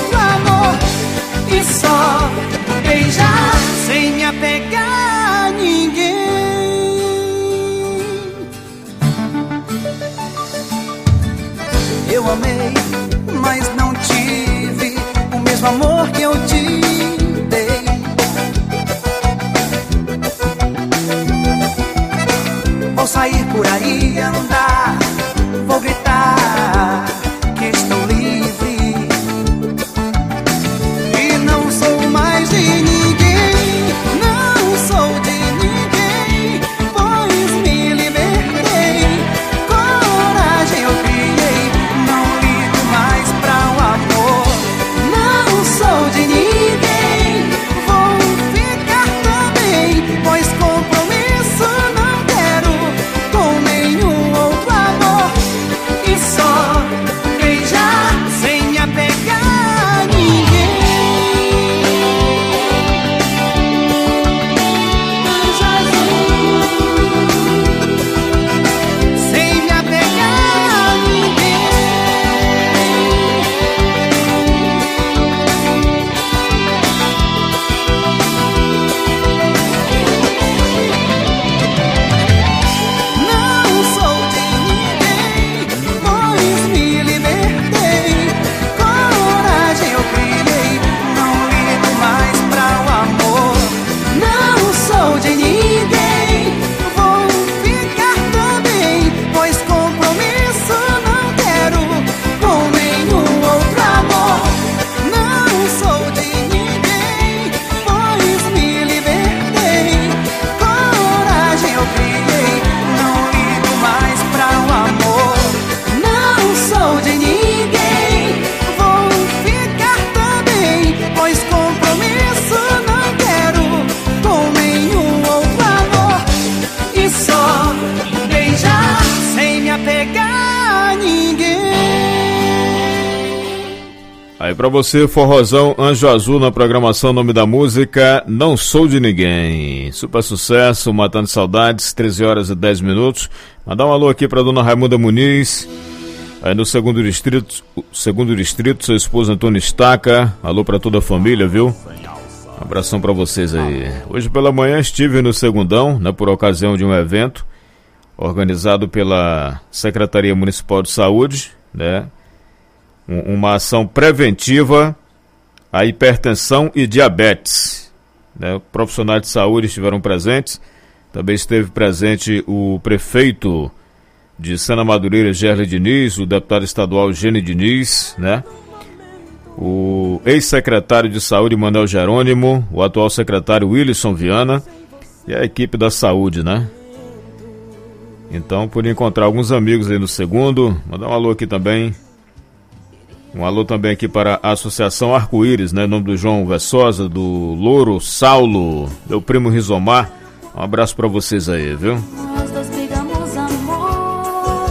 pra você, forrozão Anjo Azul na programação, nome da música Não Sou de Ninguém. Super sucesso, matando saudades, 13 horas e 10 minutos. Mandar um alô aqui pra dona Raimunda Muniz, aí no segundo distrito, seu esposo Antônio Estaca. Alô pra toda a família, viu? Um abração pra vocês aí. Hoje pela manhã estive no Segundão, né, por ocasião de um evento organizado pela Secretaria Municipal de Saúde, né? Uma ação preventiva à hipertensão e diabetes, né? Profissionais de saúde estiveram presentes. Também esteve presente o prefeito de Sena Madureira, Gerle Diniz, o deputado estadual Gene Diniz, né? O ex-secretário de saúde Manuel Jerônimo, o atual secretário Wilson Viana e a equipe da saúde, né? Então, pude encontrar alguns amigos aí no segundo. Mandar um alô aqui também. Um alô também aqui para a Associação Arco-Íris, né? Em nome do João Vessosa, do Louro, Saulo, meu primo Rizomar. Um abraço para vocês aí, viu? Nós dois pegamos amor,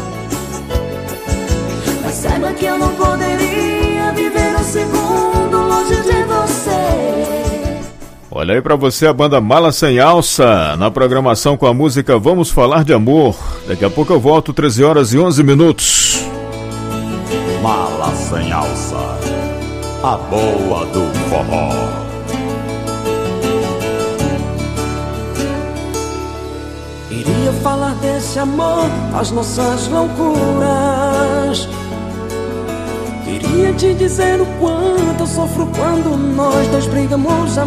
mas saiba que eu não poderia viver um segundo longe de você. Olha aí pra você a banda Mala Sem Alça, na programação com a música Vamos Falar de Amor. Daqui a pouco eu volto, 13 horas e 11 minutos. Mala Sem Alça, a boa do forró. Iria falar desse amor, as nossas loucuras. Queria te dizer o quanto eu sofro quando nós dois brigamos,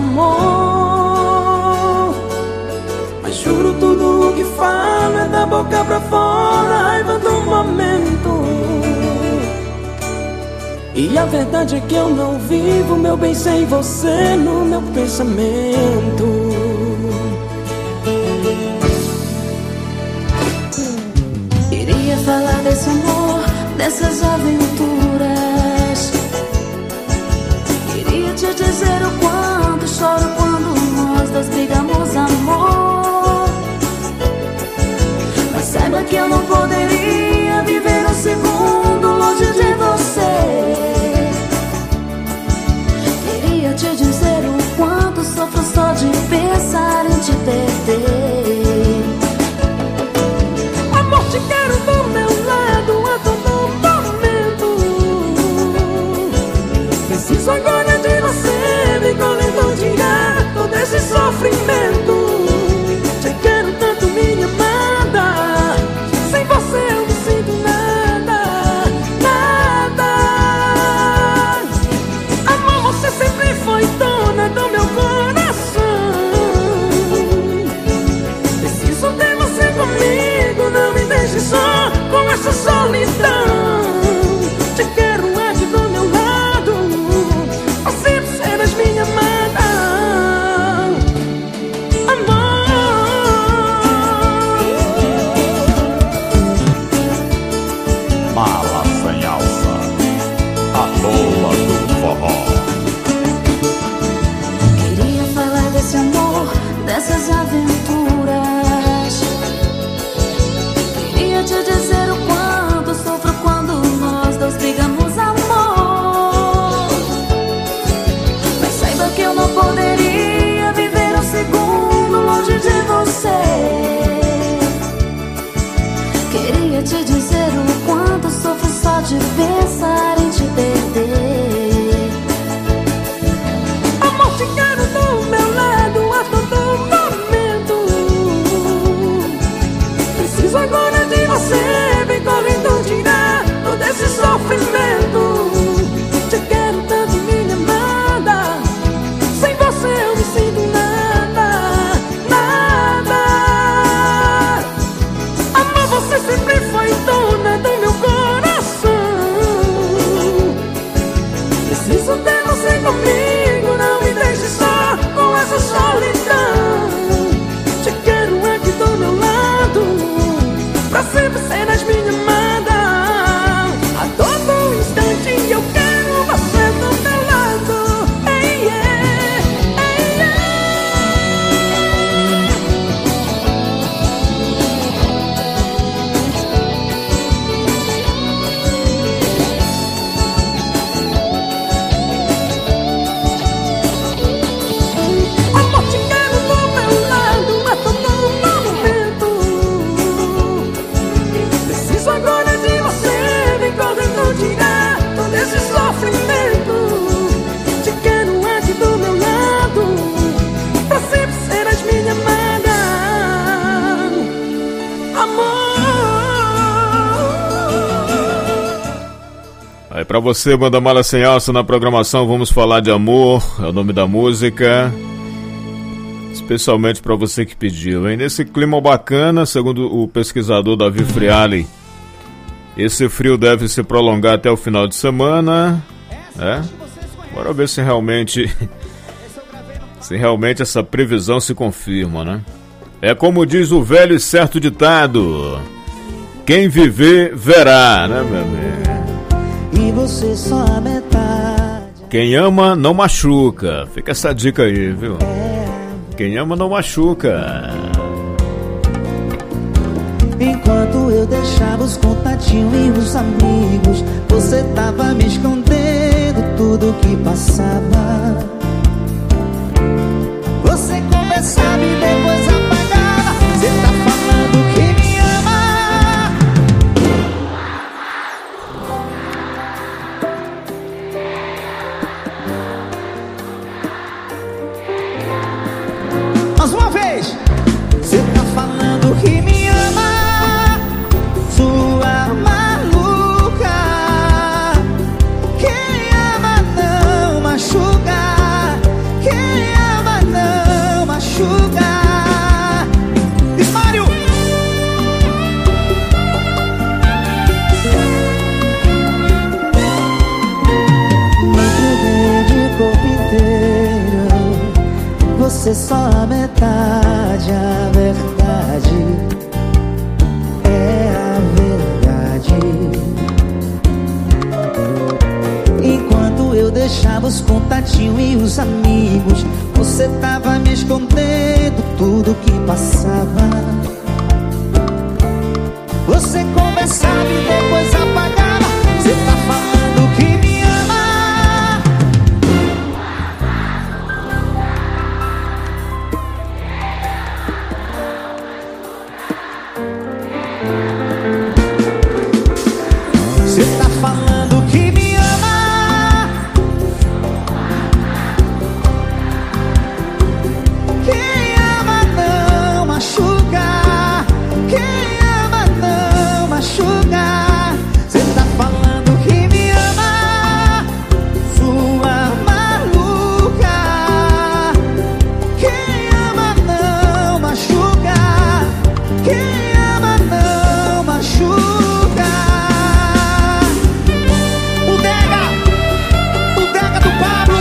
amor. Mas juro, tudo o que falo é da boca pra fora, a raiva do momento. E a verdade é que eu não vivo, meu bem, sem você no meu pensamento. Iria falar desse amor, dessas aventuras. Queria te dizer o quanto choro quando nós dois brigamos, amor. Mas saiba que eu não poderia viver um segundo longe de você. Queria te dizer o quanto sofro só de pensar em te perder. Amor, te quero do meu lado a todo momento. Preciso agora de você, me colhendo tirar todo esse sofrimento. Te quero tanto, minha amada, sem você eu não sinto nada, nada. Amor, você sempre foi dona do meu coração. Preciso ter você comigo, não me deixe só com essa solidão. Te quero aqui do meu lado, pra sempre serás minha amada. Mala Sem Alça, a boa do forró. Queria falar desse amor, dessas aventuras. Queria te dizer o quanto sofro quando nós dois brigamos, amor. Mas saiba que eu não poderia viver um segundo longe de você. Queria te dizer o quanto sofro só de pensar em te perder. Amor, te quero do meu lado a todo momento. Preciso agora de você, vem correndo tirar todo esse sofrimento. Te quero tanto, minha amada, sem você eu não sinto nada, nada. Amor, você sempre foi dona do meu coração. Preciso ter você comigo, não me deixe só com essa solidão. Te quero aqui do meu lado, pra sempre serás minha amada. A todo instante eu quero você do meu lado. Ei, yeah, ei, Pra você, Banda Mala Sem Alça, na programação Vamos Falar de Amor, é o nome da música. Especialmente pra você que pediu, hein? Nesse clima bacana, segundo o pesquisador Davi Friali, esse frio deve se prolongar até o final de semana, né? Bora ver se realmente essa previsão se confirma, né? É como diz o velho e certo ditado: quem viver, verá, né, meu amigo? E você só a metade. Quem ama, não machuca. Fica essa dica aí, viu? Quem ama, não machuca. Enquanto eu deixava os contatinhos e os amigos, você tava me escondendo tudo que passava. Você conversava e depois apagava. Você tá falando que me ama. Mais uma vez. Você tá falando que me ama, sua maluca. Quem ama não machuca. Quem ama não machuca. Mário! Me entreguei de corpo inteiro, você só a metade, a verdade é a verdade. Enquanto eu deixava os contatinhos e os amigos, você tava me escondendo tudo que passava. Você conversava e depois apagava. Você tá falando que me ama. Você tá falando que me ama. Quem ama não machuca. Quem ama não machuca. Você tá falando que me ama, sua maluca. Quem ama não machuca. Quem ama não machuca. Bodega do Pablo.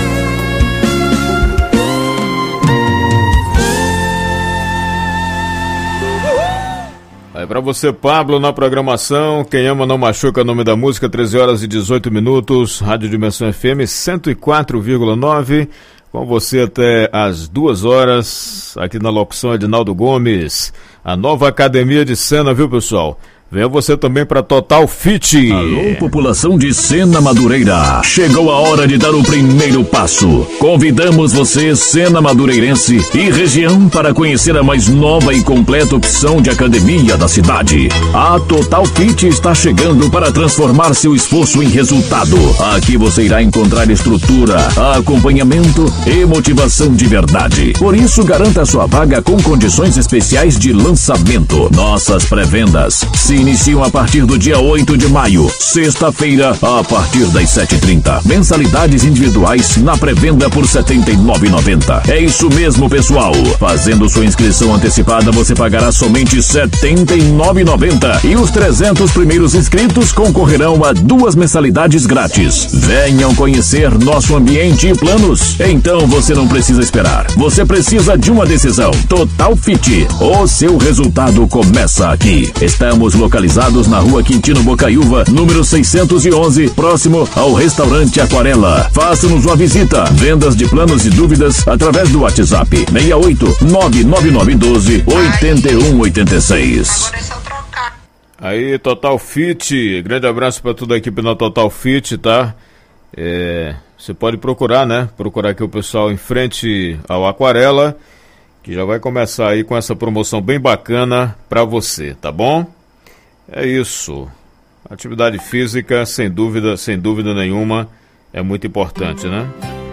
Aí pra você, Pablo, na programação Quem Ama Não Machuca, nome da música, 13 horas e 18 minutos, Rádio Dimensão FM 104,9, com você até as 2 horas, aqui na locução Edinaldo Gomes, a nova academia de cena, viu, pessoal? Venha você também para Total Fit. Alô, população de Sena Madureira. Chegou a hora de dar o primeiro passo. Convidamos você, Sena Madureirense e região, para conhecer a mais nova e completa opção de academia da cidade. A Total Fit está chegando para transformar seu esforço em resultado. Aqui você irá encontrar estrutura, acompanhamento e motivação de verdade. Por isso, garanta sua vaga com condições especiais de lançamento. Nossas pré-vendas se iniciam a partir do dia 8 de maio, sexta-feira, a partir das 7h30. Mensalidades individuais na pré-venda por R$ 79,90. É isso mesmo, pessoal. Fazendo sua inscrição antecipada, você pagará somente R$ 79,90. E os 300 primeiros inscritos concorrerão a 2 mensalidades grátis. Venham conhecer nosso ambiente e planos. Então você não precisa esperar. Você precisa de uma decisão. Total Fit. O seu resultado começa aqui. Estamos localizados na Rua Quintino Bocaiúva, número 611, próximo ao restaurante Aquarela. Faça-nos uma visita. Vendas de planos e dúvidas através do WhatsApp 68 99912 8186. Aí, Total Fit, grande abraço para toda a equipe na Total Fit, tá? Você pode procurar, né? Procurar aqui o pessoal em frente ao Aquarela, que já vai começar aí com essa promoção bem bacana para você, tá bom? É isso. Atividade física, sem dúvida nenhuma, é muito importante, né?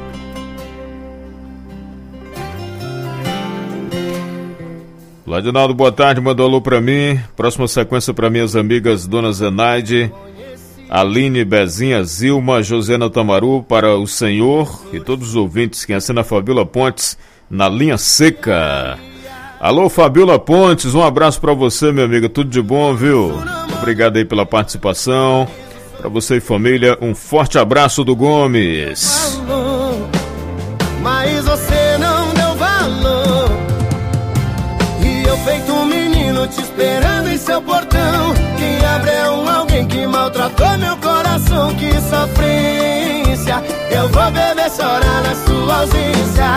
Ladinaldo, boa tarde, mandou alô pra mim. Próxima sequência pra minhas amigas Dona Zenaide Aline, Bezinha, Zilma, Josena Tamaru, para o senhor e todos os ouvintes. Quem assina Fabiola Pontes, na linha seca. Alô, Fabiola Pontes, um abraço para você, minha amiga, tudo de bom, viu? Obrigado aí pela participação. Para você e família, um forte abraço do Gomes. Mas você não deu valor. E eu feito um menino te esperando em seu portão. Quem abre é alguém que maltratou meu coração. Que sofrência, eu vou beber, chorar na sua ausência.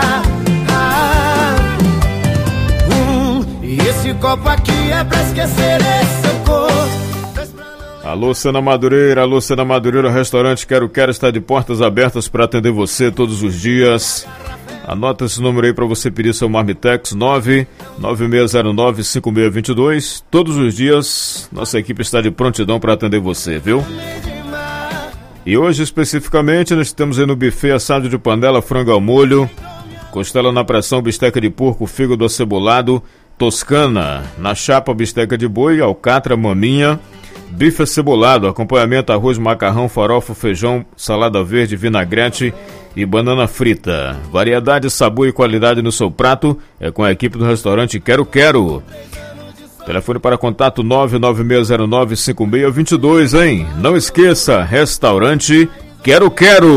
E esse copo aqui é pra esquecer esse corpo. Alô, Sena Madureira, restaurante Quero está de portas abertas para atender você todos os dias. Anota esse número aí para você pedir seu Marmitex, 996095622. Todos os dias, nossa equipe está de prontidão para atender você, viu? E hoje, especificamente, nós temos aí no buffet assado de panela, frango ao molho, costela na pressão, bisteca de porco, fígado acebolado, toscana, na chapa, bisteca de boi, alcatra, maminha, bife acebolado, acompanhamento arroz, macarrão, farofa, feijão, salada verde, vinagrete e banana frita. Variedade, sabor e qualidade no seu prato é com a equipe do restaurante Quero. Telefone para contato 996095622, hein? Não esqueça, restaurante Quero.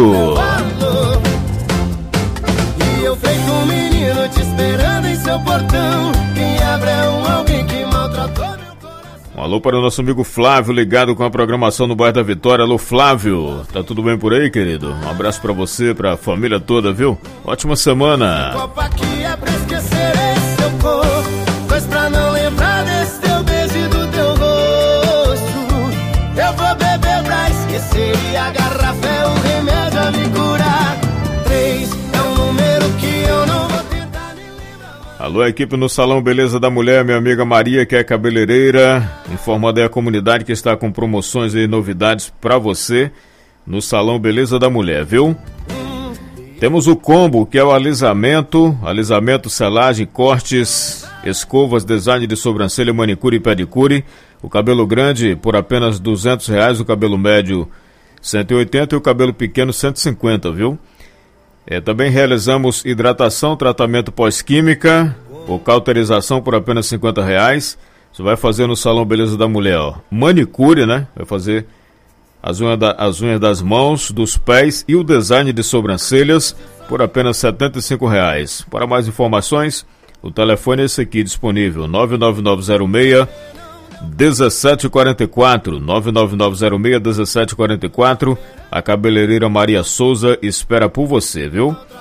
E eu feito um menino te esperando em seu portão. Quem abre é alguém que maltratou. Um alô para o nosso amigo Flávio, ligado com a programação no bairro da Vitória. Alô, Flávio, tá tudo bem por aí, querido? Um abraço para você, para a família toda, viu? Ótima semana. Copo aqui é pra esquecer esse seu corpo, pois pra não lembrar desse teu beijo e do teu rosto, eu vou beber pra esquecer. E a garrafa é o remédio a me curar. 3 é um número que eu não vou tentar nem lembrar. Alô, equipe no Salão Beleza da Mulher, minha amiga Maria, que é cabeleireira, informando aí a comunidade que está com promoções e novidades para você no Salão Beleza da Mulher, viu? Temos o combo, que é o alisamento, selagem, cortes, escovas, design de sobrancelha, manicure e pedicure. O cabelo grande por apenas R$200, o cabelo médio R$180 e o cabelo pequeno R$150, viu? Também realizamos hidratação, tratamento pós-química, ou cauterização por apenas R$50. Você vai fazer no Salão Beleza da Mulher, ó. Manicure, né? Vai fazer as unhas das mãos, dos pés e o design de sobrancelhas por apenas R$75. Para mais informações, o telefone é esse aqui disponível, 99906-1744, 99906-1744. A cabeleireira Maria Souza espera por você, viu?